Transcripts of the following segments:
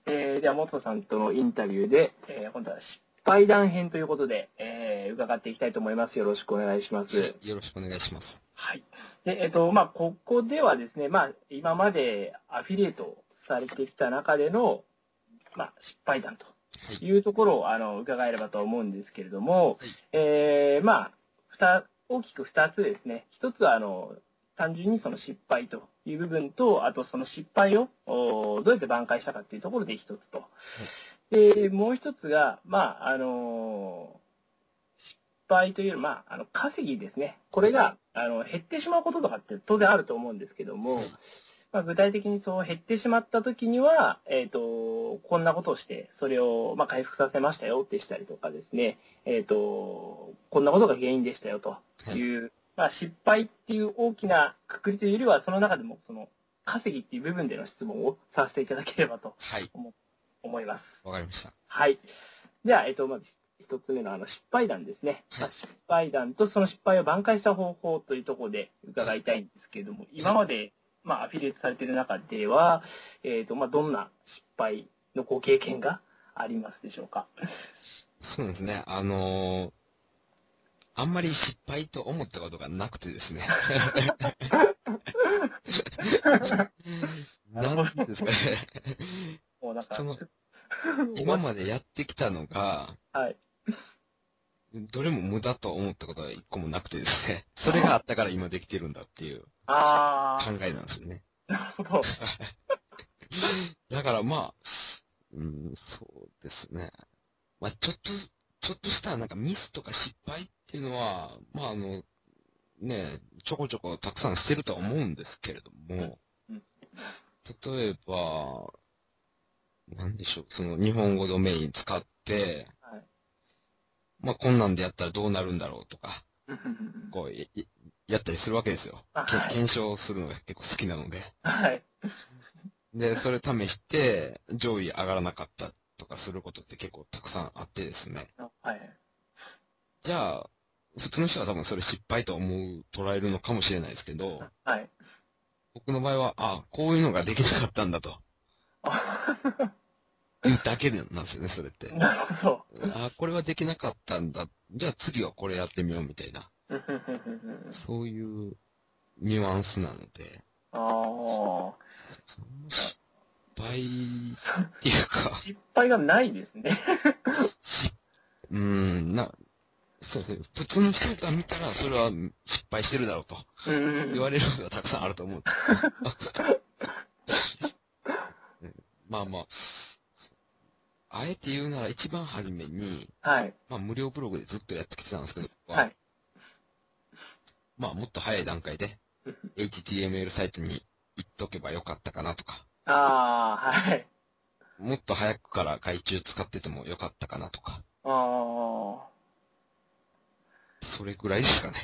では、元さんとのインタビューで、今度は失敗談編ということで、伺っていきたいと思います。よろしくお願いします。 よろしくお願いします。 はい。で、ここではですね、今までアフィリエイトをされてきた中での、失敗談というところを、伺えればと思うんですけれども、大きく2つですね。1つは、単純にその失敗という部分と、あとその失敗をどうやって挽回したかっていうところで1つと。で、もう1つが、失敗という、稼ぎですね。これが、減ってしまうこととかって当然あると思うんですけども、具体的にそう減ってしまった時には、こんなことをして、それを、回復させましたよってしたりとかですね、こんなことが原因でしたよという、失敗っていう大きな括りというよりは、その中でも、その、稼ぎっていう部分での質問をさせていただければと思います。 わかりました。 はい。では、まず一つ目の失敗談ですね。失敗談とその失敗を挽回した方法というところで伺いたいんですけれども、今まで、アフィリエイトされている中では、どんな失敗のご経験がありますでしょうか。 そうですね。あんまり失敗と思ったことがなくてですね。なんですかね。 もうなんか、 今までやってきたのが、 はい。 どれも無駄と思ったことは一個もなくてですね。それがあったから今できてるんだっていう考えなんですよね。 なるほど。 だからそうですね。ちょっとしたなんかミスとか失敗っていうのは、ちょこちょこたくさんしてるとは思うんですけれども、例えば、なんでしょう、その日本語ドメイン使って、こんなんでやったらどうなるんだろうとか、こう、やったりするわけですよ。検証するのが結構好きなので。 はい。 で、それ試して、上位上がらなかったとかすることって結構たくさんあってですね。 はい。 じゃあ、普通の人は多分それ失敗と捉えるのかもしれないですけど、 はい。 僕の場合は、こういうのができなかったんだと。いうだけなんですよね、それって。 なるほど。 これはできなかったんだ。じゃあ次はこれやってみようみたいな。そういうニュアンスなので。その失敗っていうか失敗がないですね。 そうですね。普通の人が見たら、それは失敗してるだろうと言われることがたくさんあると思うんですけど。まあまあ、あえて言うなら一番初めに、無料ブログでずっとやってきてたんですけど、もっと早い段階で、HTML サイトに行っとけばよかったかなとか、もっと早くから外注使っててもよかったかなとか、それぐらいですかね。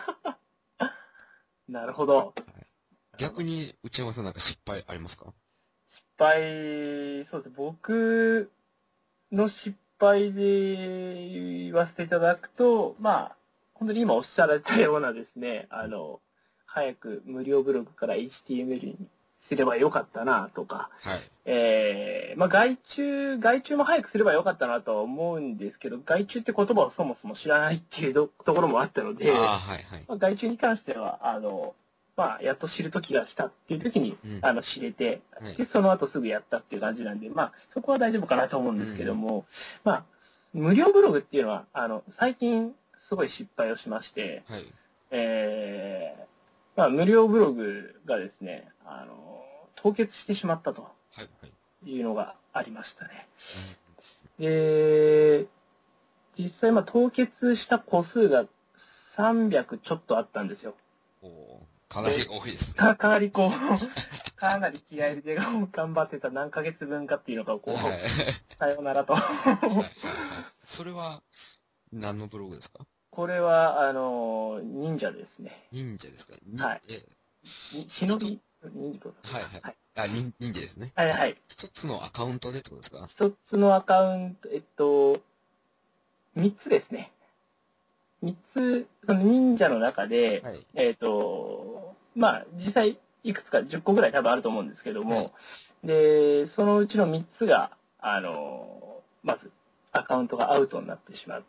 なるほど。 逆に、内山さんなんか失敗ありますか？ 失敗、そうです。僕の失敗で言わせていただくと、本当に今おっしゃられたようなですね、早く無料ブログから HTML にすればよかったなとか、外注も早くすればよかったなとは思うんですけど、外注って言葉をそもそも知らないっていうところもあったので、外注に関しては、やっと知る時が来たっていう時に、知れて、で、その後すぐやったっていう感じなんで、そこは大丈夫かなと思うんですけども、無料ブログっていうのは、最近すごい失敗をしまして、無料ブログがですね、凍結してしまったというのがありましたね。で、実際、凍結した個数が300ちょっとあったんですよ。 かなり多いですね。 かなりかなり気合い入れて頑張ってた何ヶ月分かっていうのがさようならと。 それは何のブログですか？ これは、忍者ですね。 忍者ですか？ はい。忍び忍者忍者ですね。一つのアカウントでってことですか？ 一つのアカウント、三つですね。三つ、その忍者の中で、実際いくつか10個ぐらい多分あると思うんですけども、 で、そのうちの3つが、まず、アカウントがアウトになってしまって、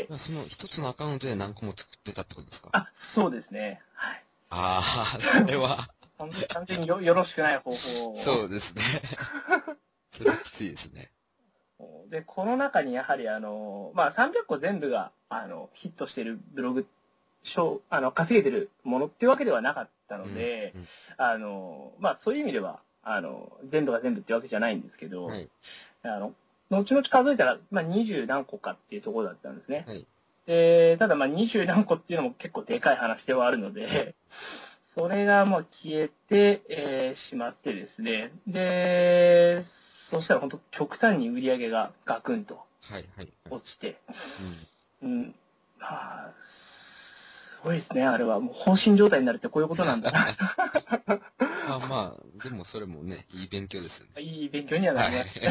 その1つのアカウントで何個も作ってたってことですか？ あ、そうですね。はい。 ああ、それは完全によろしくない方法を。 そうですね。それはきついですね。 で、この中にやはりまあ、300個全部が、ヒットしているブログ、稼げてるものっていうわけではなかったので、まあ、そういう意味では、全部が全部ってわけじゃないんですけど、はい、後々数えたら、まあ、20何個かっていうところだったんですね。はい、で、ただまあ、20何個っていうのも結構でかい話ではあるので、それがもう消えて、しまってですね。で、そしたら本当極端に売り上げがガクンと落ちて、まあ、すごいですね、あれは。もう放心状態になるってこういうことなんだな。 まあ、でもそれもね、いい勉強ですよね。 いい勉強にはなりました。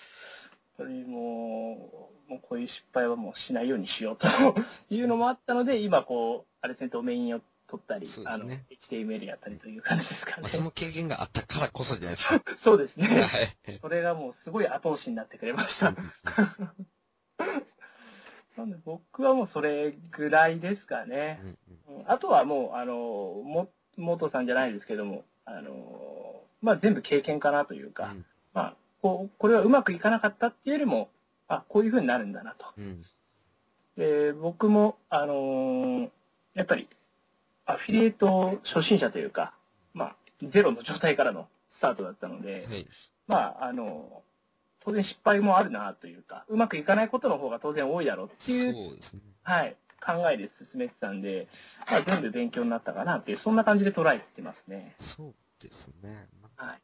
もうこういう失敗はもうしないようにしようというのもあったので、今こう、あれドメインを取ったり、HTML やったりという感じですかね。 その経験があったからこそじゃないですか。 そうですね。それがもうすごい後押しになってくれました。なんで僕はもうそれぐらいですかね。あとはもう、元さんじゃないですけども、まあ全部経験かなというか、まあ、これはうまくいかなかったっていうよりも、こういうふうになるんだなと。で、僕も、やっぱり、アフィリエイト初心者というか、まあ、ゼロの状態からのスタートだったので、まあ、当然失敗もあるなというか、うまくいかないことの方が当然多いだろうっていう、はい、考えで進めてたんで、まあ、全部勉強になったかなっていう、そんな感じで捉えてますね。 そうですね。 はい。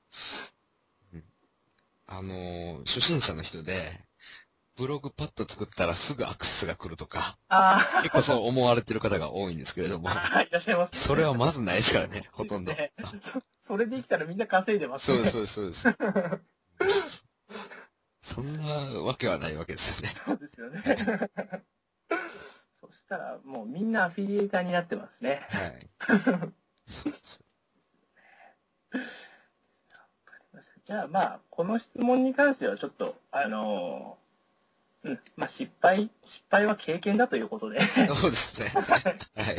初心者の人で、ブログパッと作ったらすぐアクセスが来るとか、結構そう思われてる方が多いんですけれども、 いらっしゃいます、 それはまずないですからね、ほとんど。 それできたらみんな稼いでますね。そうです。そんなわけはないわけですよね。 そうですよね。そしたらもうみんなアフィリエイターになってますね。はい。じゃあまあ、この質問に関してはちょっと、まあ失敗は経験だということで。 そうですね。はい。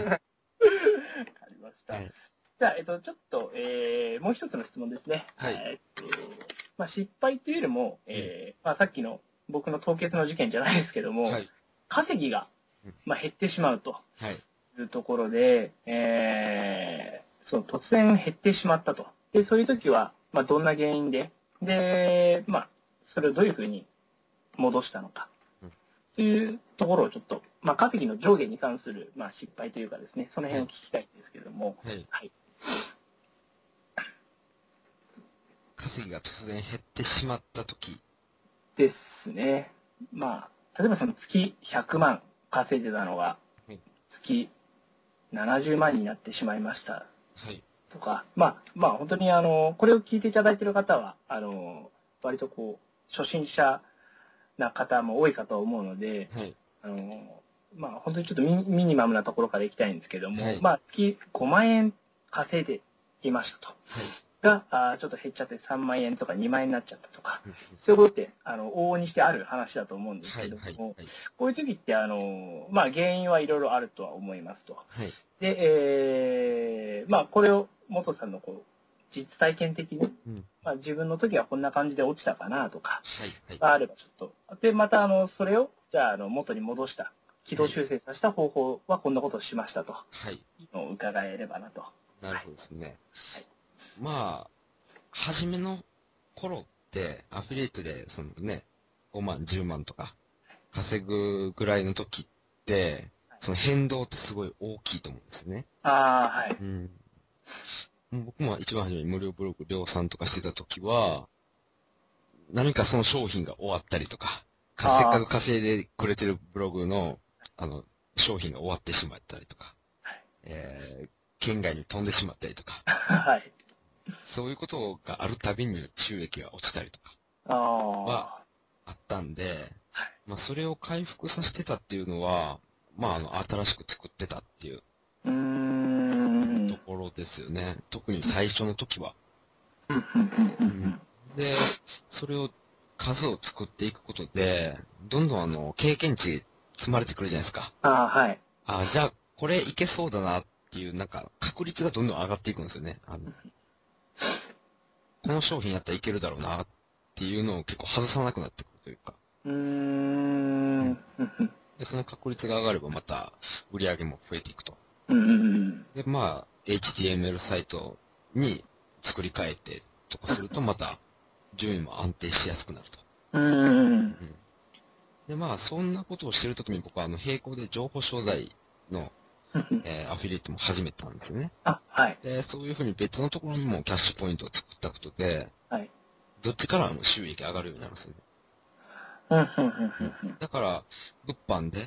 わかりました。じゃあ、ちょっと、もう一つの質問ですね。はい。まあ失敗というよりも、まあさっきの僕の凍結の事件じゃないですけども、稼ぎが、まあ、減ってしまうというところで、その突然減ってしまったと。で、そういう時は、まあどんな原因で、で、まあ、それをどういうふうに戻したのか。というところをちょっと、まあ、稼ぎの上下に関する、まあ、失敗というかですね、その辺を聞きたいんですけれども、はい。 稼ぎが突然減ってしまったときですね。まあ、例えばその月100万稼いでたのが、月70万になってしまいました。はい。とか、まあ、本当にこれを聞いていただいている方は、割とこう、初心者な方も多いかと思うので、はい、まあ、本当にちょっとミニマムなところからいきたいんですけども、はい、まあ、月5万円稼いでいましたと。はい、が、ちょっと減っちゃって3万円とか2万円になっちゃったとか、そういうことって、往々にしてある話だと思うんですけども、はいはいはい、こういう時って、まあ、原因はいろいろあるとは思いますと。はい、で、まあ、これを元さんのこう、実体験的に、まあ、自分の時はこんな感じで落ちたかなとか、があればちょっと。で、また、それを、じゃあ、元に戻した、軌道修正させた方法はこんなことをしましたと。はい。のを伺えればなと。 なるほどですね。はい。まあ、初めの頃って、アフィリエイトで、そのね、5万、10万とか、稼ぐぐらいの時って、その変動ってすごい大きいと思うんですよね。 ああ、はい。 僕も一番初めに無料ブログ量産とかしてた時は、何かその商品が終わったりとか、せっかく稼いでくれてるブログの、商品が終わってしまったりとか、県外に飛んでしまったりとか、はい。そういうことがあるたびに収益が落ちたりとか、はあったんで、まあ、それを回復させてたっていうのは、まあ、新しく作ってたっていうところですよね。特に最初の時は。 で、それを、数を作っていくことで、どんどん経験値積まれてくるじゃないですか。 ああ、はい。 じゃあ、これいけそうだなっていう、なんか、確率がどんどん上がっていくんですよね。この商品やったらいけるだろうなっていうのを結構外さなくなってくるというか。で、その確率が上がればまた売り上げも増えていくと。で、まあ、HTML サイトに作り変えてとかするとまた順位も安定しやすくなると。で、まあ、そんなことをしてるときに僕は並行で情報商材の、アフィリエイトも始めたんですよね。 はい。 で、そういうふうに別のところにもキャッシュポイントを作ったことで、 はい。 どっちからも収益上がるようになるんですよね。だから、物販で、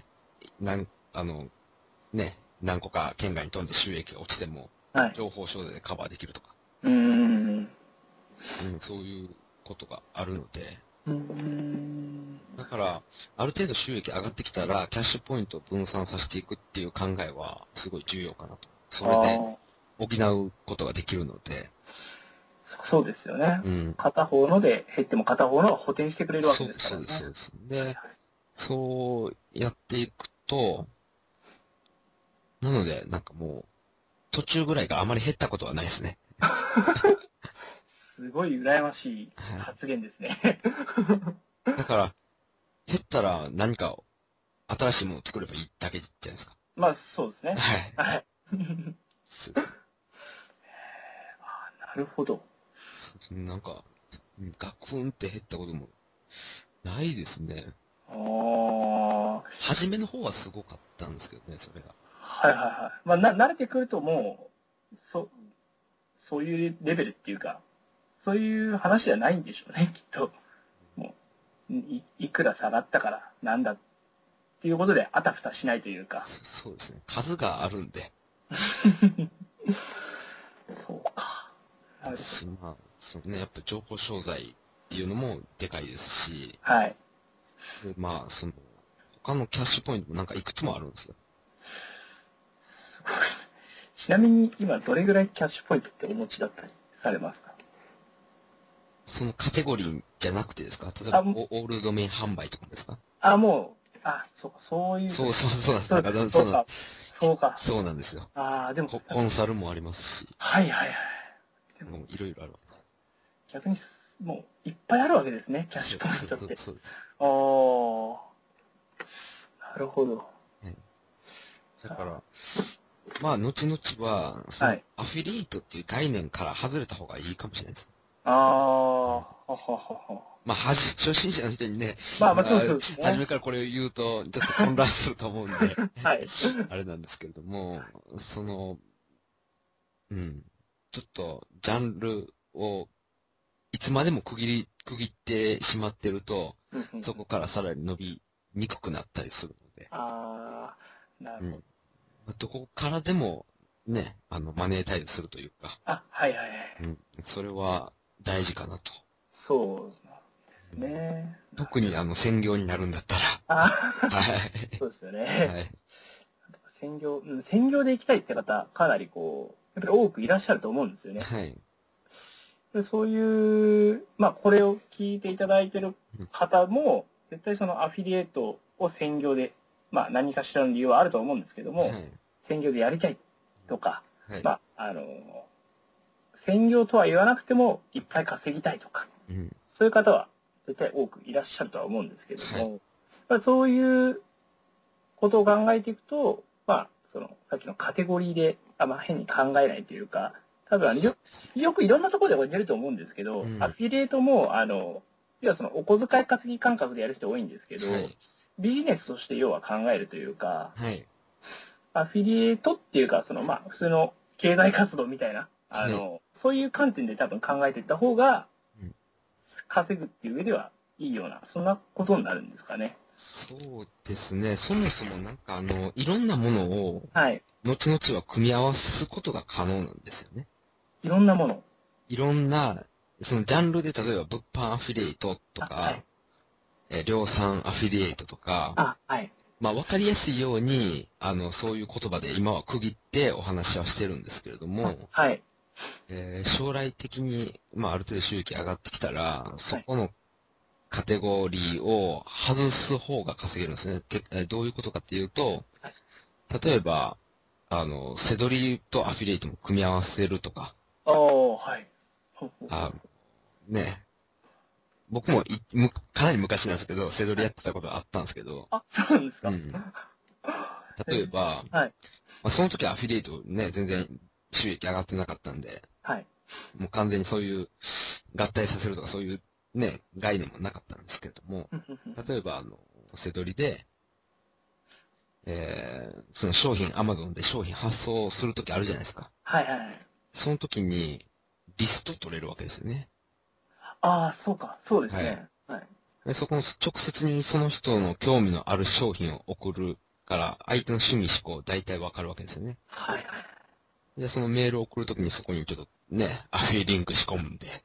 何個か県外に飛んで収益が落ちても、情報商材でカバーできるとか。そういうことがあるので。だから、ある程度収益上がってきたら、キャッシュポイントを分散させていくっていう考えは、すごい重要かなと。それで、補うことができるので。 そうですよね。片方ので減っても片方のが補填してくれるわけですからね。 そうです。で、そうやっていくと、なので、なんかもう、途中ぐらいからあまり減ったことはないですね。 すごい羨ましい発言ですね。 だから、減ったら何か新しいものを作ればいいだけじゃないですか。 まあ、そうですね。 はい。 なるほど。 なんか、ガクンって減ったこともないですね。初めの方はすごかったんですけどね、それが。 まあ、慣れてくるともう、そういうレベルっていうか、そういう話じゃないんでしょうね、きっと。もう、いくら下がったからなんだっていうことであたふたしないというか。 そうですね。数があるんで。 そうか。 まあ、やっぱ情報商材っていうのもでかいですし。 はい。 で、まあ、他のキャッシュポイントもなんかいくつもあるんですよ。 すごい。ちなみに今どれぐらいキャッシュポイントってお持ちだったりされますか？ そのカテゴリーじゃなくてですか？例えば、オールドメイン販売とかですか？ そういう。 そうなんですよ。 でも。 コンサルもありますし。もういろいろある。 逆に、もういっぱいあるわけですね、キャッシュポイントって。なるほど。 だから、まあ、後々は、アフィリエイトっていう概念から外れた方がいいかもしれないです。まあ、初心者の人にね、初めからこれを言うと、ちょっと混乱すると思うんで、あれなんですけれども、ちょっと、ジャンルを、いつまでも区切ってしまってると、そこからさらに伸びにくくなったりするので。 なるほど。 どこからでも、ね、マネータイズするというか。それは大事かなと。 そうですね。 特に専業になるんだったら。 そうですよね。専業で行きたいって方、かなりやっぱり多くいらっしゃると思うんですよね。そういう、まあ、これを聞いていただいている方も、絶対そのアフィリエイトを専業で、まあ、何かしらの理由はあると思うんですけども、専業でやりたいとか、まあ、専業とは言わなくても、いっぱい稼ぎたいとか、そういう方は絶対多くいらっしゃるとは思うんですけども、まあ、そういうことを考えていくと、まあ、さっきのカテゴリーで、まあ、変に考えないというか、多分よくいろんなところで出ると思うんですけど、アフィリエイトも、要はお小遣い稼ぎ感覚でやる人多いんですけど、ビジネスとして要は考えるというか、アフィリエイトっていうか、まあ、普通の経済活動みたいな、そういう観点で多分考えていった方が、稼ぐっていう上ではいいような、そんなことになるんですかね。 そうですね。そもそもなんかいろんなものを、後々は組み合わすことが可能なんですよね。 いろんなもの。 いろんな、そのジャンルで例えば物販アフィリエイトとか、量産アフィリエイトとか、まあわかりやすいように、そういう言葉で今は区切ってお話はしてるんですけれども、 将来的に、まあ、ある程度収益上がってきたら、そこのカテゴリーを外す方が稼げるんですね。どういうことかっていうと、例えば、セドリとアフィリエイトも組み合わせるとか、 はい。 あね、僕もかなり昔なんですけど、セドリやってたことがあったんですけど、 あ、そうなんですか。 例えば、 はい。 まあ、その時はアフィリエイトね、全然収益上がってなかったんで、 はい。 もう完全にそういう合体させるとかそういうね、概念もなかったんですけれども、例えばセドリで、その商品、アマゾンで商品発送するときあるじゃないですか。 はいはいはい。 その時に、リスト取れるわけですよね。 ああ、そうか。そうですはい。 ね。はい。 で、そこの直接にその人の興味のある商品を送るから、相手の趣味思考大体わかるわけですよね。 はいはい。 で、そのメールを送るときにそこにちょっとね、アフィリンク仕込んで、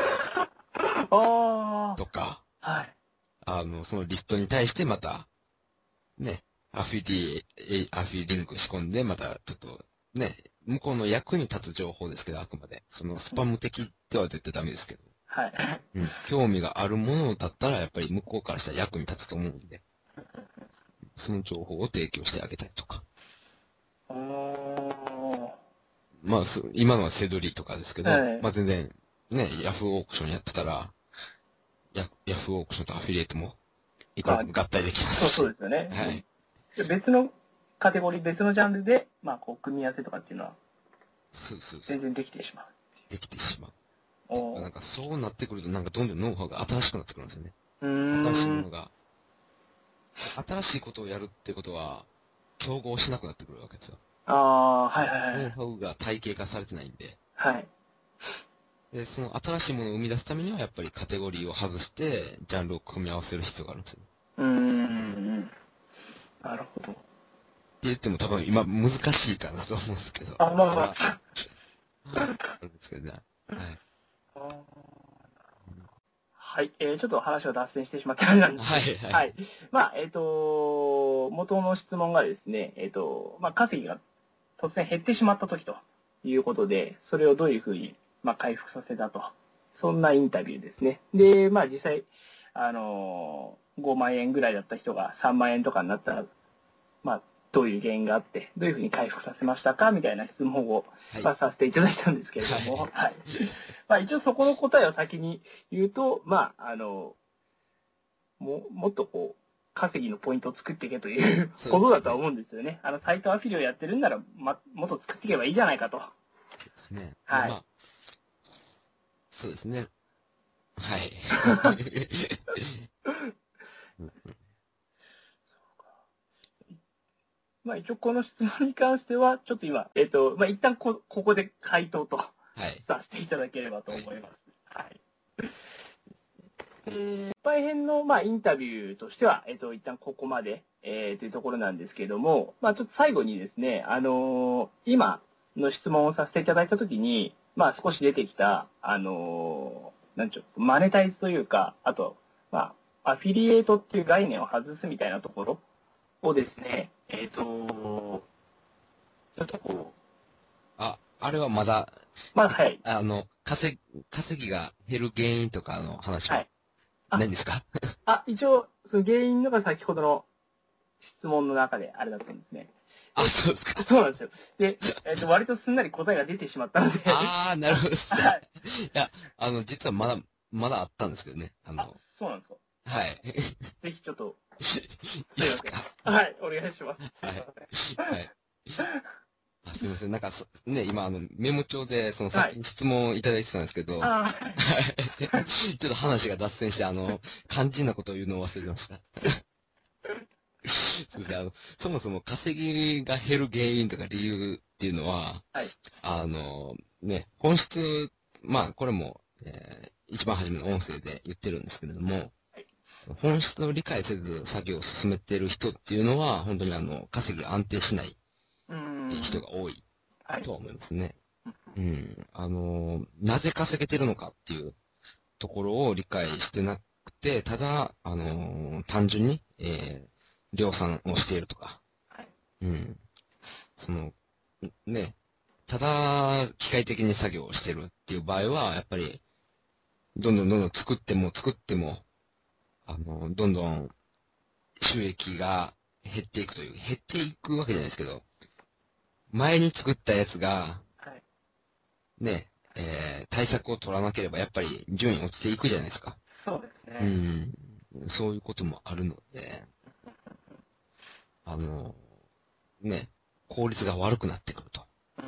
あとか、 あ、はい。 そのリストに対してまた、ね、アフィリンク仕込んで、またちょっと、ね、向こうの役に立つ情報ですけど、あくまで。そのスパム的では絶対ダメですけど。 はい。 うん。興味があるものだったら、やっぱり向こうからしたら役に立つと思うんで、その情報を提供してあげたりとか。 おー。 まあ、今のはセドリとかですけど、 はい。 まあ全然、ね、ヤフーオークションやってたら、ヤフーオークションとアフィリエイトも、いくらまあ、 でも合体できますし。 そうですよね。 はい。 で別のカテゴリー、別のジャンルで、まあ、こう、組み合わせとかっていうのは、 そうそうそう。 全然できてしまう。 できてしまう。 おー。 なんかそうなってくると、なんかどんどんノウハウが新しくなってくるんですよね。 う新しいーん。 ものが。新しいことをやるってことは、競合しなくなってくるわけですよ。 ああ、はいはいはい。 ノウハウが体系化されてないんで。 はい。 で、その新しいものを生み出すためには、やっぱりカテゴリーを外して、ジャンルを組み合わせる必要があるんですよ。 うーん。なるほど。 って言っても多分今難しいかなと思うんですけど。 あ、まあまは、 あ。 あるんですけどね。はい。 あーはい。ちょっと話を脱線してしまったあれなんですけど。 はい、はい。 はい。まあ、元の質問がですね、まあ、稼ぎが突然減ってしまった時ということで、それをどういうふうに、まあ、回復させたと。そんなインタビューですね。で、まあ、実際、5万円ぐらいだった人が3万円とかになったら、まあ、どういう原因があって、どういうふうに回復させましたかみたいな質問を、 はい。 まあ、させていただいたんですけれども、 はい。 はい。まあ、一応そこの答えを先に言うと、まあ、もっとこう、稼ぎのポイントを作っていけというそうことだとはですね。 思うんですよね。サイトアフィリをやってるんなら、もっと作っていけばいいじゃないかと。 そうですね。で、 はい。 まあ、そうですね。はい。うん、 まあ一応この質問に関しては、ちょっと今、まあ一旦ここで回答とはい。 させていただければと思います。はい。失敗編の、まあ、インタビューとしては、一旦ここまで、というところなんですけども、まあ、ちょっと最後にですね、今の質問をさせていただいたときに、まあ、少し出てきた、なんちゅう、マネタイズというか、あと、まあ、アフィリエイトっていう概念を外すみたいなところをですね、ちょっとこう、 あれはまだ、 まあ、はい、 稼ぎが減る原因とかの話ははい。あ、 ないんですか？ 一応、その原因のが先ほどの質問の中であれだったんですね。 あ、そうですか。 そうなんですよ。で、割とすんなり答えが出てしまったのでああ、なるほどですね。 はい。 いや、実はまだあったんですけどね。 そうなんですか。 はい。 ぜひちょっと、 いすいいません。 ですか？ はい、お願いします。すいはい。 ません。 はい。すみません。なんかね、今、メモ帳で、 はい。 先に質問いただいてたんですけど、はい。 あちょっと話が脱線して、肝心なことを言うのを忘れてました。すみません。そもそも稼ぎが減る原因とか理由っていうのは、 はい。 ね、本質、まあ、これも、一番初めの音声で言ってるんですけれども、 はい。 本質を理解せず作業を進めてる人っていうのは、本当に稼ぎが安定しないうーん。 人が多いはい。 とは思いますね。うん。なぜ稼げてるのかっていうところを理解してなくて、ただ、単純に、量産をしているとか、 はい。 うん。その、ね、 ただ、機械的に作業をしてるっていう場合は、やっぱり、どんどんどんどん作っても、どんどん収益が減っていくという、減っていくわけじゃないですけど、前に作ったやつが、ね、対策を取らなければ、やっぱり順位落ちていくじゃないですか。 そうですね。 そういうこともあるので、あの、ね、効率が悪くなってくると。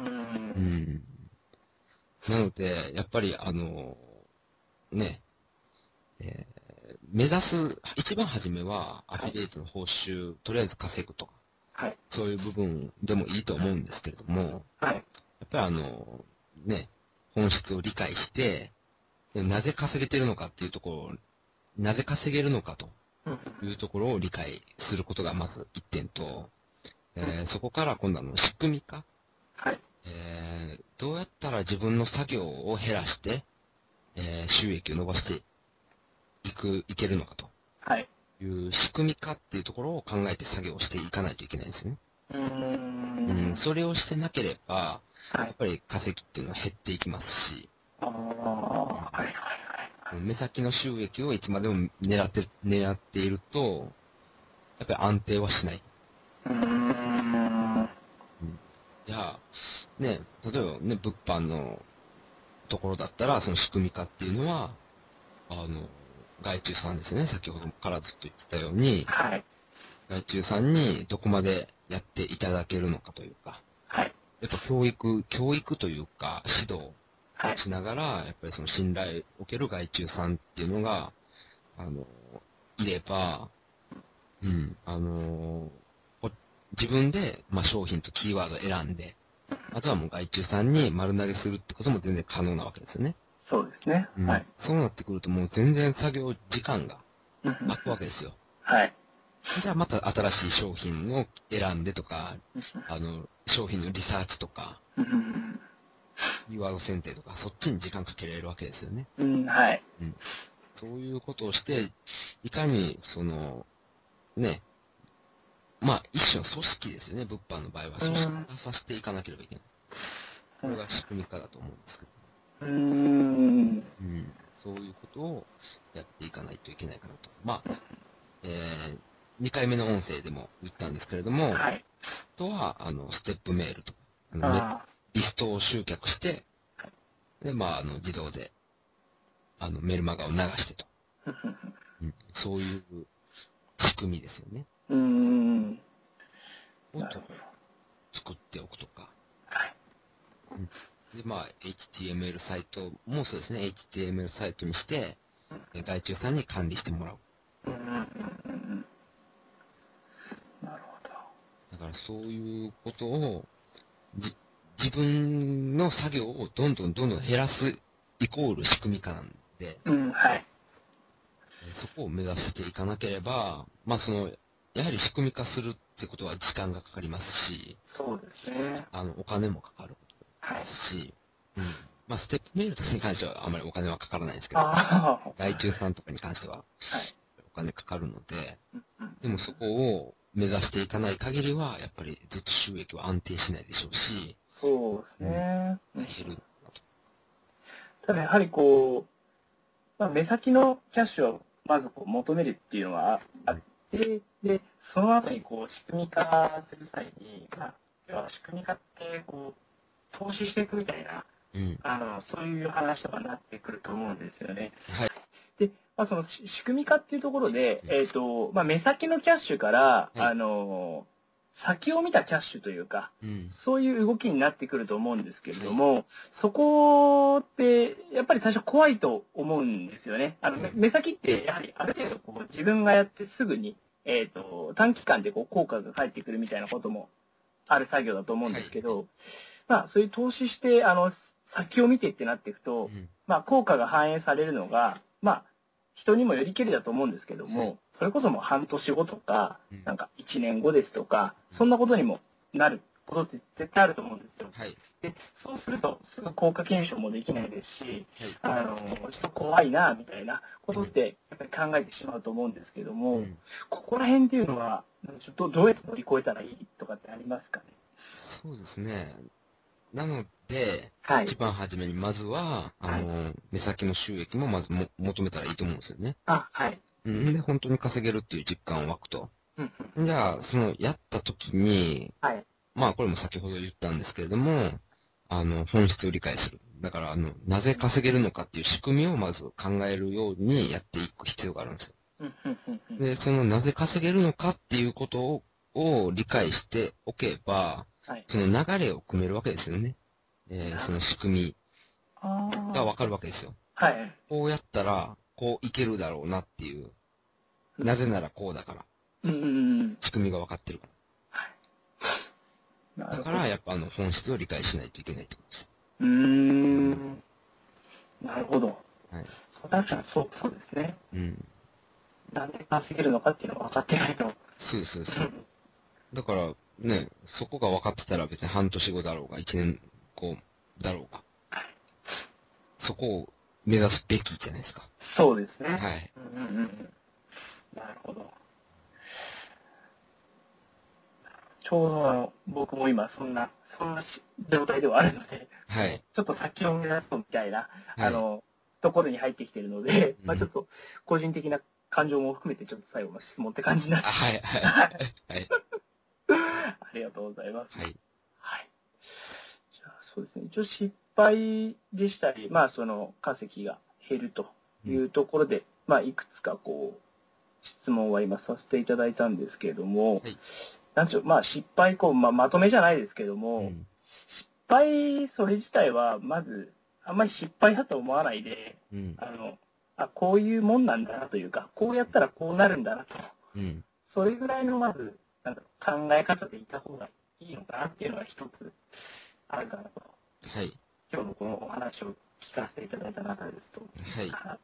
なので、やっぱりね、え目指す、一番初めは、アフィリエイトの報酬、とりあえず稼ぐとか、そういう部分でもいいと思うんですけれども、やっぱりね、本質を理解して、なぜ稼げてるのかっていうところ、なぜ稼げるのかというところを理解することがまず一点と、そこから今度仕組み化、どうやったら自分の作業を減らして、収益を伸ばしていけるのかという仕組み化っていうところを考えて作業をしていかないといけないんですね。それをしてなければ、やっぱり稼ぎっていうのは減っていきますし、目先の収益をいつまでも狙っていると、やっぱり安定はしない。じゃあ、ね、例えばね、物販のところだったら、その仕組み化っていうのは、外注さんですね、先ほどからずっと言ってたように、外注さんにどこまでやっていただけるのかというか、やっぱ教育というか、指導をしながら、やっぱりその信頼を受ける外注さんっていうのが、いれば、自分で、商品とキーワードを選んで、あとはもう外注さんに丸投げするってことも全然可能なわけですよね。 そうですね。 そうなってくるともう全然作業時間が空くわけですよ。じゃあまた新しい商品を選んでとか、商品のリサーチとか、キーワード選定とか、そっちに時間かけられるわけですよね。そういうことをして、いかに、ね、一種の組織ですよね、物販の場合は。組織化させていかなければいけない。これが仕組み化だと思うんですけど。そういうことをやっていかないといけないかなと。2回目の音声でも言ったんですけれども、あとは、ステップメールとか、リストを集客して、で、自動で、メルマガを流してと。そういう仕組みですよね。を作っておくとか。で、HTML サイトもそうですね、HTML サイトにして、外注さんに管理してもらう。だからそういうことを、自分の作業をどんどん減らすイコール仕組み化なんで、そこを目指していかなければ、やはり仕組み化するってことは時間がかかりますし、 そうですね。 お金もかかることですし、ステップメールとかに関してはあまりお金はかからないんですけど、外注さんとかに関してはお金かかるので、でもそこを目指していかない限りは、やっぱりずっと収益は安定しないでしょうし、 そうですね。 減る。 ただやはり目先のキャッシュをまず求めるっていうのはあって、で、その後に仕組み化する際に、要は仕組み化って投資していくみたいな、そういう話とかになってくると思うんですよね。で、その仕組み化っていうところで、目先のキャッシュから、先を見たキャッシュというか、そういう動きになってくると思うんですけれども、そこって、やっぱり最初怖いと思うんですよね。目先って、やはりある程度自分がやってすぐに、短期間で効果が返ってくるみたいなこともある作業だと思うんですけど、そういう投資して、先を見てってなっていくと、効果が反映されるのが、人にもよりけりだと思うんですけども、それこそもう半年後とか、なんか1年後ですとか、そんなことにもなることって絶対あると思うんですよ。で、そうすると、すぐ効果検証もできないですし、ちょっと怖いな、みたいなことって、やっぱり考えてしまうと思うんですけども、ここら辺っていうのは、どうやって乗り越えたらいいとかってありますかね？ そうですね。 なので、 はい。 一番初めにまずは、目先の収益もまず求めたらいいと思うんですよね。 あ、はい。 で、本当に稼げるっていう実感湧くと。 うんじゃあ、やった時に、 はい。 まあ、これも先ほど言ったんですけれども、本質を理解する。だから、なぜ稼げるのかっていう仕組みをまず考えるようにやっていく必要があるんですよ。で、なぜ稼げるのかっていうことを理解しておけば、 はい。 その流れを組めるわけですよね。その仕組みがわかるわけですよ。 はい。 こうやったら、こういけるだろうなっていう。なぜならこうだから。仕組みがわかってるから。だから、やっぱ本質を理解しないといけないってことです。 なるほど。はい。確かにそうですね。なんで稼げるのかっていうのが分かってないと。 そうそうそう。だから、ね、そこが分かってたら別に半年後だろうが、1年後だろうが。そこを目指すべきじゃないですか。 そうですね。 はい。 なるほど。ちょうど僕も今そんな状態ではあるので、はい。ちょっと先を目指すみたいな、はい、ところに入ってきているので、まあちょっと個人的な感情も含めてちょっと最後の質問って感じになって。はい、はい。はい。ありがとうございます。はい。はい。じゃあそうですね。一応失敗でしたり、まあ稼ぎが減るというところで、まあいくつか質問は今させていただいたんですけれども、はい、なんでしょう、まあ失敗まとめじゃないですけども、失敗それ自体はまずあんまり失敗だと思わないで、こういうもんなんだなというか、こうやったらこうなるんだなと、それぐらいのまず考え方でいた方がいいのかなっていうのが一つあるかなと。はい。今日のこのお話を聞かせていただいた中ですと。はい。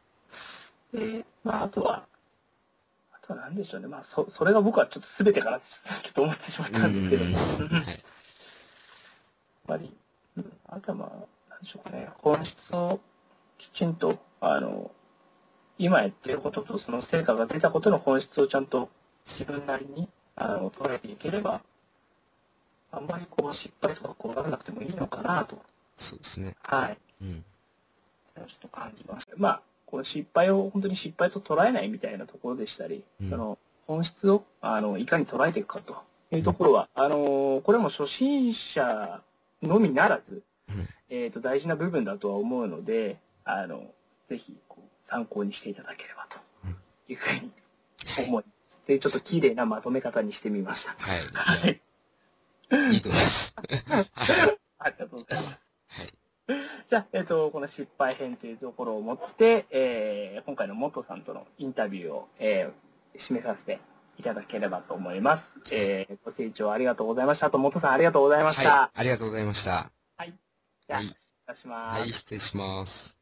で、まああとは何でしょうね。まあ、それが僕はちょっと全てかなってちょっと思ってしまったんですけども。やっぱり、あとはまあ、何でしょうかね。本質をきちんと、今やっていることとその成果が出たことの本質をちゃんと自分なりに、捉えていければ、あんまり失敗とかならなくてもいいのかなと。そうですね。はい。ちょっと感じました。まあ、失敗を本当に失敗と捉えないみたいなところでしたり、本質をいかに捉えていくかというところは、これも初心者のみならず、大事な部分だとは思うので、ぜひ参考にしていただければというふうに思い、でちょっと綺麗なまとめ方にしてみました。はい。いいと思います。ありがとうございます。じゃあ、この失敗編というところをもって、今回の元さんとのインタビューを、締めさせていただければと思います。ご清聴ありがとうございました。あと、元さんありがとうございました。 はい、ありがとうございました。 はい。じゃあ、失礼いたします。 はい、失礼します。